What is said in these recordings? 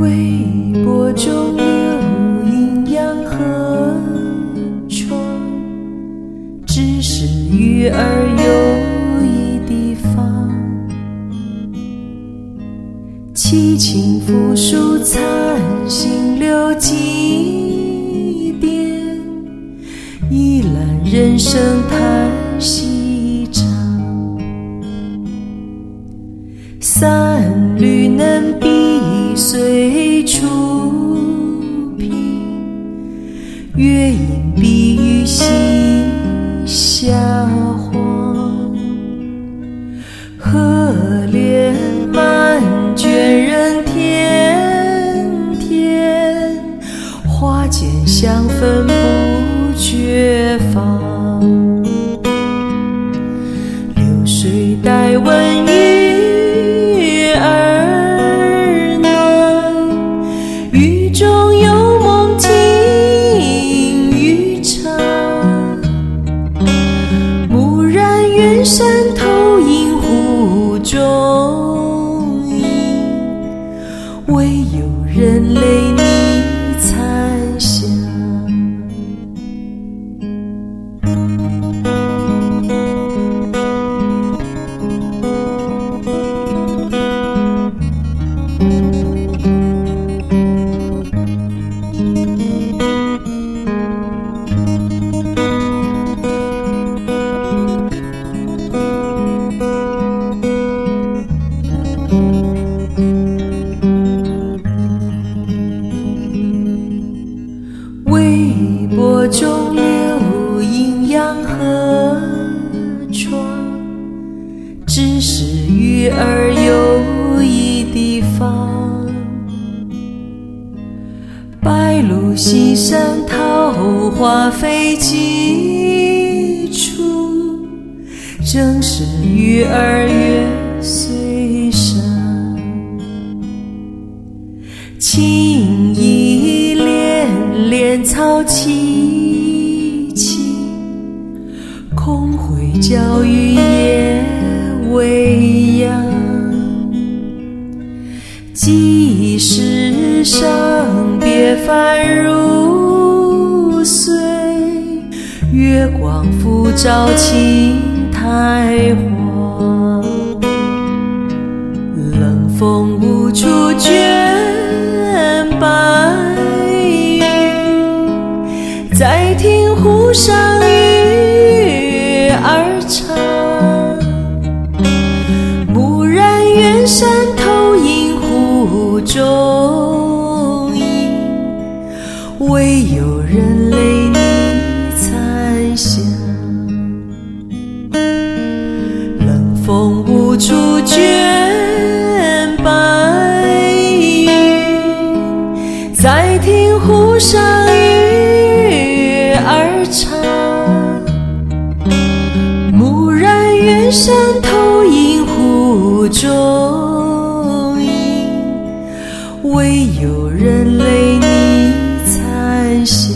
微波中流阴阳河床，只是鱼儿游移地方。凄清扶疏残星流几遍，一览人生叹息长。三缕能比岁初平，月影碧于西夏黄。河连满卷人天天，花间香氛不觉芳。流水带问鱼儿暖，雨中有梦听渔唱。蓦然远山投影湖中影，唯有人泪你残香。微波中流阴阳河床，只是鱼儿游移地方。白鹭西山桃花飞几处，正是鱼儿月岁山。青衣恋恋草萋萋，空会教育夜未央。即使伤别繁如水，月光复照青苔黄。冷风无处卷白云，再听湖上鱼儿唱。蓦然远山投影湖中影，唯有人泪你残香。冷风无处卷白云，再听湖上鱼儿唱。蓦然远山投影湖中影，唯有人泪你残香。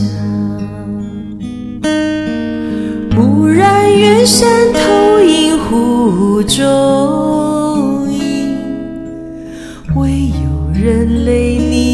蓦然远山投影湖中影，唯有人泪你